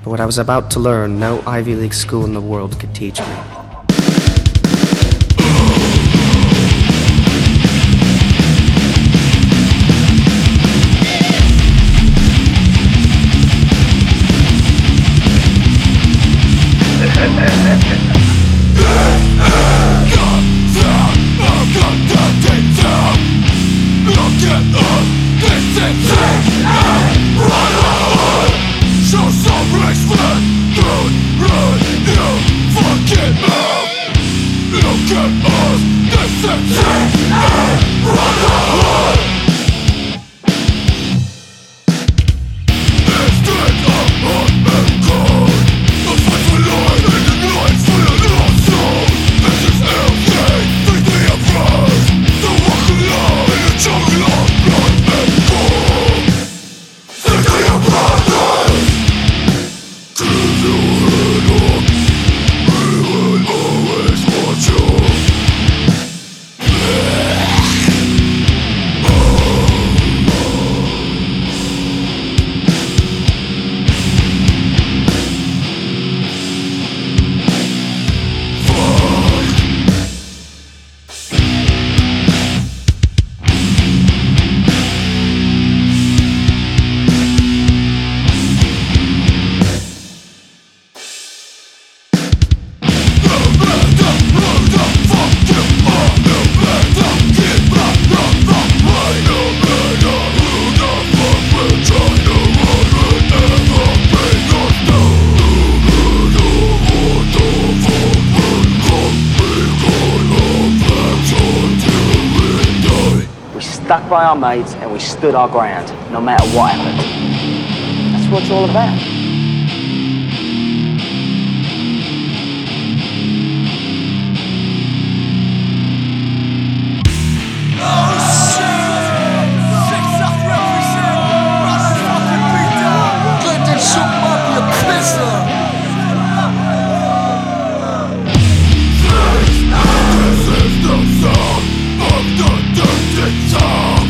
But what I was about to learn, no Ivy League school in the world could teach me. Stuck by our mates and we stood our ground, no matter what happened. That's what it's all about. This is the sound of the distant sound.